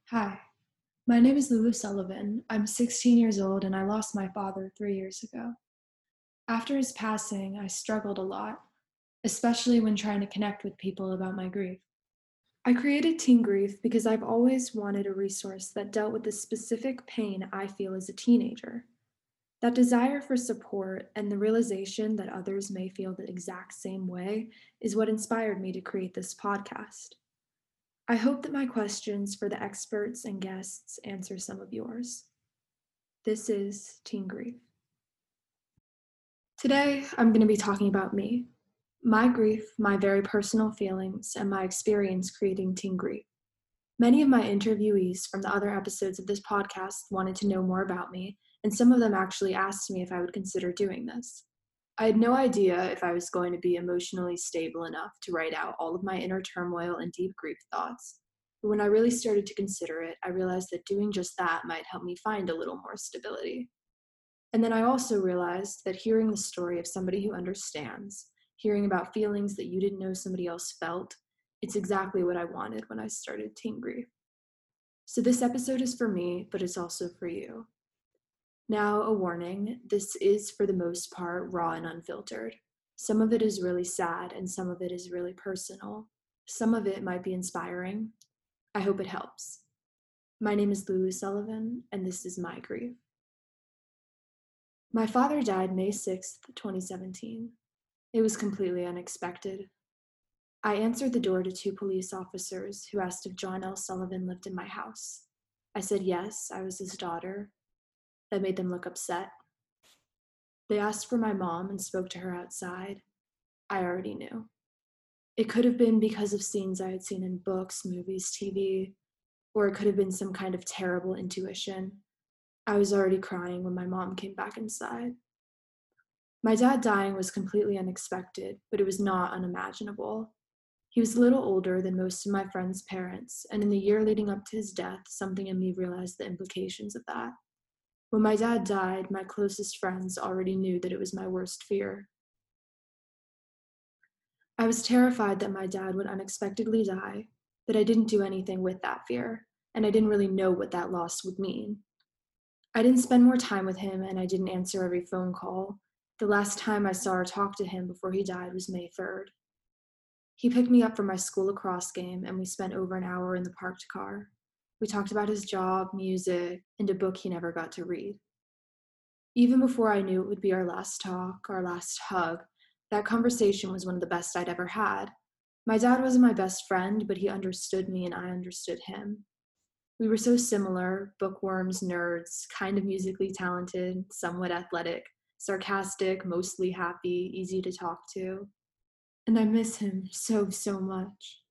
Hi, my name is Lulu Sullivan. I'm 16 years old and I lost my father 3 years ago. After his passing, I struggled a lot, especially when trying to connect with people about my grief. I created Teen Grief because I've always wanted a resource that dealt with the specific pain I feel as a teenager. That desire for support and the realization that others may feel the exact same way is what inspired me to create this podcast. I hope that my questions for the experts and guests answer some of yours. This is Teen Grief. Today, I'm going to be talking about me, my grief, my very personal feelings, and my experience creating Teen Grief. Many of my interviewees from the other episodes of this podcast wanted to know more about me, and some of them actually asked me if I would consider doing this. I had no idea if I was going to be emotionally stable enough to write out all of my inner turmoil and deep grief thoughts. But when I really started to consider it, I realized that doing just that might help me find a little more stability. And then I also realized that hearing the story of somebody who understands, hearing about feelings that you didn't know somebody else felt, it's exactly what I wanted when I started Teen Grief. So this episode is for me, but it's also for you. Now, a warning, this is for the most part raw and unfiltered. Some of it is really sad and some of it is really personal. Some of it might be inspiring. I hope it helps. My name is Lulu Sullivan, and this is my grief. My father died May 6th, 2017. It was completely unexpected. I answered the door to two police officers who asked if John L. Sullivan lived in my house. I said yes, I was his daughter. That made them look upset. They asked for my mom and spoke to her outside. I already knew. It could have been because of scenes I had seen in books, movies, TV, or it could have been some kind of terrible intuition. I was already crying when my mom came back inside. My dad dying was completely unexpected, but it was not unimaginable. He was a little older than most of my friends' parents, and in the year leading up to his death, something in me realized the implications of that. When my dad died, my closest friends already knew that it was my worst fear. I was terrified that my dad would unexpectedly die, but I didn't do anything with that fear, and I didn't really know what that loss would mean. I didn't spend more time with him, and I didn't answer every phone call. The last time I saw or talked to him before he died was May 3rd. He picked me up from my school lacrosse game, and we spent over an hour in the parked car. We talked about his job, music, and a book he never got to read. Even before I knew it would be our last talk, our last hug, that conversation was one of the best I'd ever had. My dad wasn't my best friend, but he understood me and I understood him. We were so similar, bookworms, nerds, kind of musically talented, somewhat athletic, sarcastic, mostly happy, easy to talk to. And I miss him so, so much.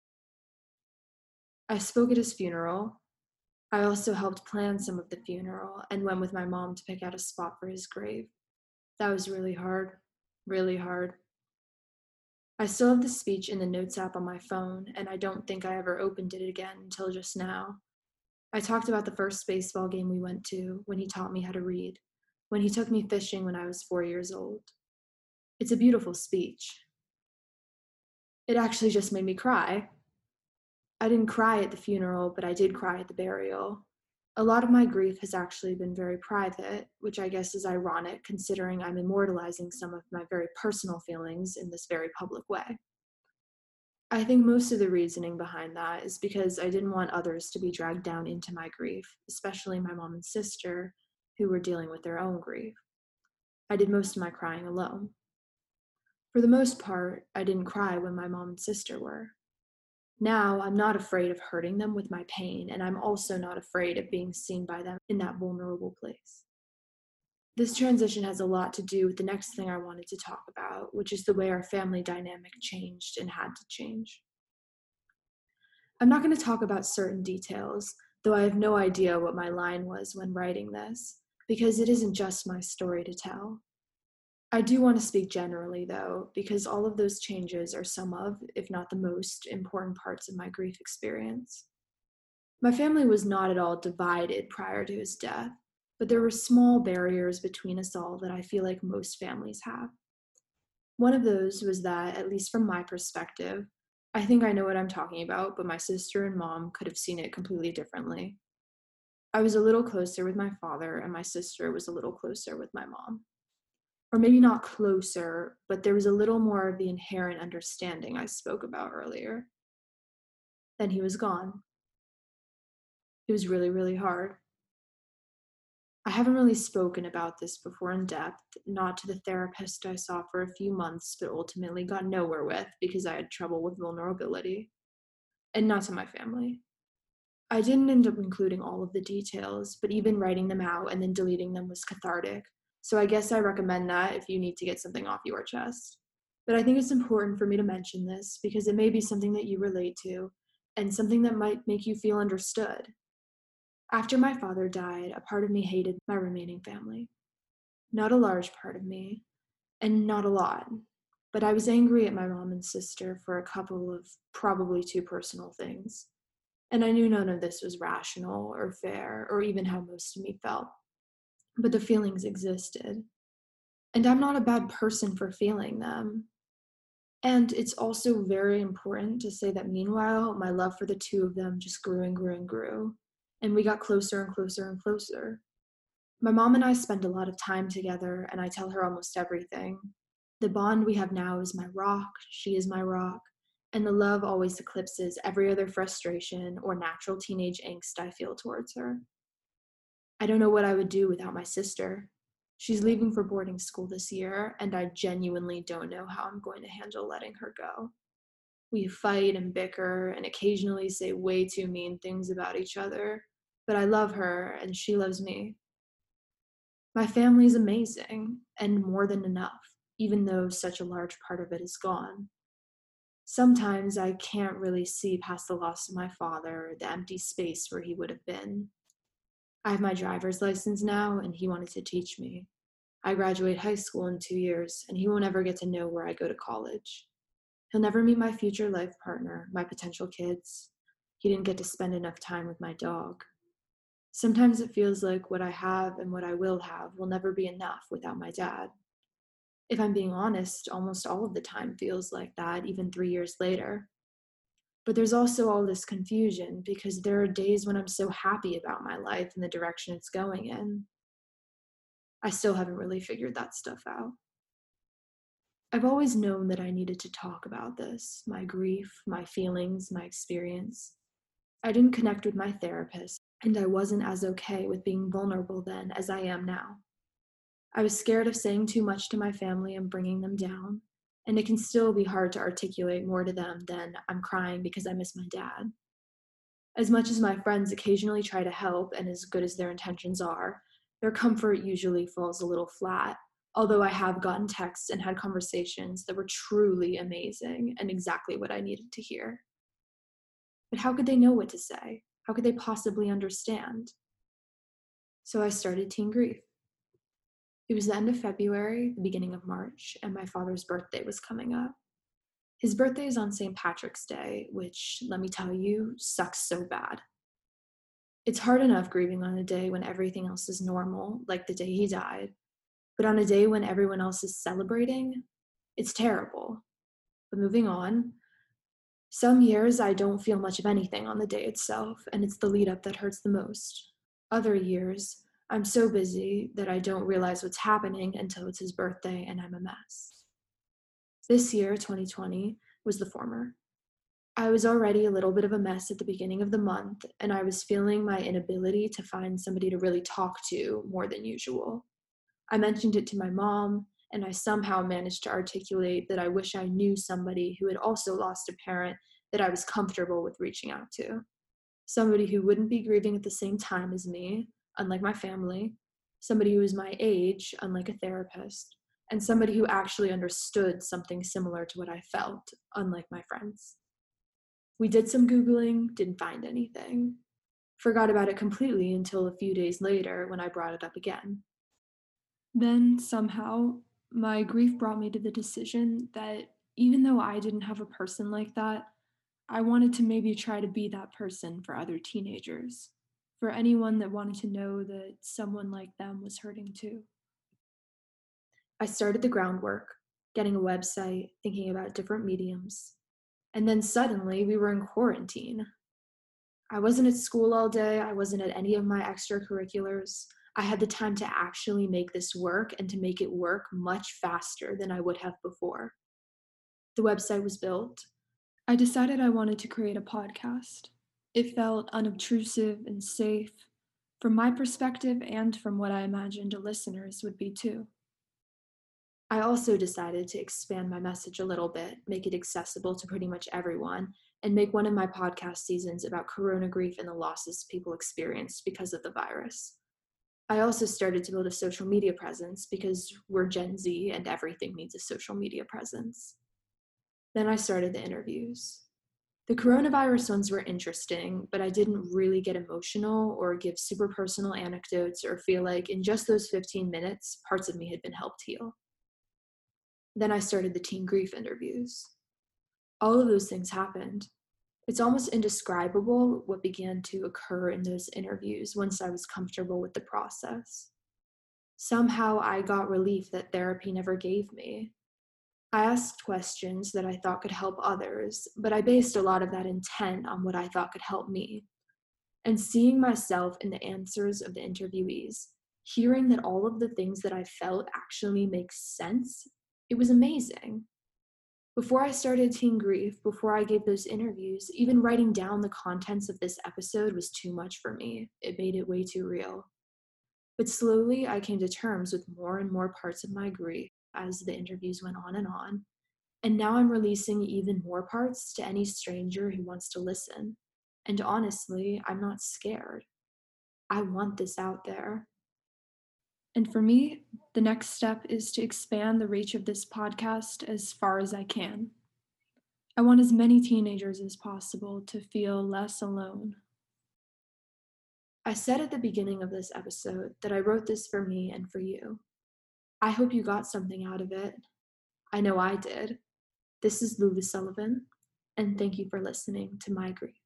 I spoke at his funeral. I also helped plan some of the funeral and went with my mom to pick out a spot for his grave. That was really hard, really hard. I still have the speech in the notes app on my phone, and I don't think I ever opened it again until just now. I talked about the first baseball game we went to, when he taught me how to read, when he took me fishing when I was 4 years old. It's a beautiful speech. It actually just made me cry. I didn't cry at the funeral, but I did cry at the burial. A lot of my grief has actually been very private, which I guess is ironic considering I'm immortalizing some of my very personal feelings in this very public way. I think most of the reasoning behind that is because I didn't want others to be dragged down into my grief, especially my mom and sister, who were dealing with their own grief. I did most of my crying alone. For the most part, I didn't cry when my mom and sister were. Now, I'm not afraid of hurting them with my pain, and I'm also not afraid of being seen by them in that vulnerable place. This transition has a lot to do with the next thing I wanted to talk about, which is the way our family dynamic changed and had to change. I'm not going to talk about certain details, though I have no idea what my line was when writing this, because it isn't just my story to tell. I do want to speak generally, though, because all of those changes are some of, if not the most, important parts of my grief experience. My family was not at all divided prior to his death, but there were small barriers between us all that I feel like most families have. One of those was that, at least from my perspective, I think I know what I'm talking about, but my sister and mom could have seen it completely differently. I was a little closer with my father, and my sister was a little closer with my mom. Or maybe not closer, but there was a little more of the inherent understanding I spoke about earlier. Then he was gone. It was really, really hard. I haven't really spoken about this before in depth, not to the therapist I saw for a few months, but ultimately got nowhere with because I had trouble with vulnerability, and not to my family. I didn't end up including all of the details, but even writing them out and then deleting them was cathartic. So I guess I recommend that if you need to get something off your chest. But I think it's important for me to mention this because it may be something that you relate to and something that might make you feel understood. After my father died, a part of me hated my remaining family. Not a large part of me, and not a lot. But I was angry at my mom and sister for a couple of probably too personal things. And I knew none of this was rational or fair or even how most of me felt. But the feelings existed. And I'm not a bad person for feeling them. And it's also very important to say that meanwhile, my love for the two of them just grew and grew and grew. And we got closer and closer and closer. My mom and I spend a lot of time together, and I tell her almost everything. The bond we have now is my rock, she is my rock, and the love always eclipses every other frustration or natural teenage angst I feel towards her. I don't know what I would do without my sister. She's leaving for boarding school this year, and I genuinely don't know how I'm going to handle letting her go. We fight and bicker and occasionally say way too mean things about each other, but I love her and she loves me. My family is amazing and more than enough, even though such a large part of it is gone. Sometimes I can't really see past the loss of my father, the empty space where he would have been. I have my driver's license now, and he wanted to teach me. I graduate high school in 2 years, and he won't ever get to know where I go to college. He'll never meet my future life partner, my potential kids. He didn't get to spend enough time with my dog. Sometimes it feels like what I have and what I will never be enough without my dad. If I'm being honest, almost all of the time feels like that, even 3 years later. But there's also all this confusion because there are days when I'm so happy about my life and the direction it's going in. I still haven't really figured that stuff out. I've always known that I needed to talk about this, my grief, my feelings, my experience. I didn't connect with my therapist, and I wasn't as okay with being vulnerable then as I am now. I was scared of saying too much to my family and bringing them down, and it can still be hard to articulate more to them than "I'm crying because I miss my dad." As much as my friends occasionally try to help, and as good as their intentions are, their comfort usually falls a little flat, although I have gotten texts and had conversations that were truly amazing and exactly what I needed to hear. But how could they know what to say? How could they possibly understand? So I started Teen Grief. It was the end of February, the beginning of March, and my father's birthday was coming up. His birthday is on St. Patrick's Day, which, let me tell you, sucks so bad. It's hard enough grieving on a day when everything else is normal, like the day he died, but on a day when everyone else is celebrating, it's terrible. But moving on, some years I don't feel much of anything on the day itself, and it's the lead up that hurts the most. Other years, I'm so busy that I don't realize what's happening until it's his birthday and I'm a mess. This year, 2020, was the former. I was already a little bit of a mess at the beginning of the month, and I was feeling my inability to find somebody to really talk to more than usual. I mentioned it to my mom, and I somehow managed to articulate that I wish I knew somebody who had also lost a parent that I was comfortable with reaching out to. Somebody who wouldn't be grieving at the same time as me, unlike my family, somebody who was my age, unlike a therapist, and somebody who actually understood something similar to what I felt, unlike my friends. We did some Googling, didn't find anything. Forgot about it completely until a few days later when I brought it up again. Then, somehow, my grief brought me to the decision that even though I didn't have a person like that, I wanted to maybe try to be that person for other teenagers, for anyone that wanted to know that someone like them was hurting too. I started the groundwork, getting a website, thinking about different mediums, And then suddenly we were in quarantine. I wasn't at school all day, I wasn't at any of my extracurriculars. I had the time to actually make this work and to make it work much faster than I would have before. The website was built. I decided I wanted to create a podcast. It felt unobtrusive and safe, from my perspective and from what I imagined the listeners would be too. I also decided to expand my message a little bit, make it accessible to pretty much everyone, and make one of my podcast seasons about corona grief and the losses people experienced because of the virus. I also started to build a social media presence because we're Gen Z and everything needs a social media presence. Then I started the interviews. The coronavirus ones were interesting, but I didn't really get emotional or give super personal anecdotes or feel like in just those 15 minutes, parts of me had been helped heal. Then I started the teen grief interviews. All of those things happened. It's almost indescribable what began to occur in those interviews once I was comfortable with the process. Somehow I got relief that therapy never gave me. I asked questions that I thought could help others, but I based a lot of that intent on what I thought could help me. And seeing myself in the answers of the interviewees, hearing that all of the things that I felt actually make sense, it was amazing. Before I started Teen Grief, before I gave those interviews, even writing down the contents of this episode was too much for me. It made it way too real. But slowly, I came to terms with more and more parts of my grief as the interviews went on and on. And now I'm releasing even more parts to any stranger who wants to listen. And honestly, I'm not scared. I want this out there. And for me, the next step is to expand the reach of this podcast as far as I can. I want as many teenagers as possible to feel less alone. I said at the beginning of this episode that I wrote this for me and for you. I hope you got something out of it. I know I did. This is Lulu Sullivan, and thank you for listening to My Grief.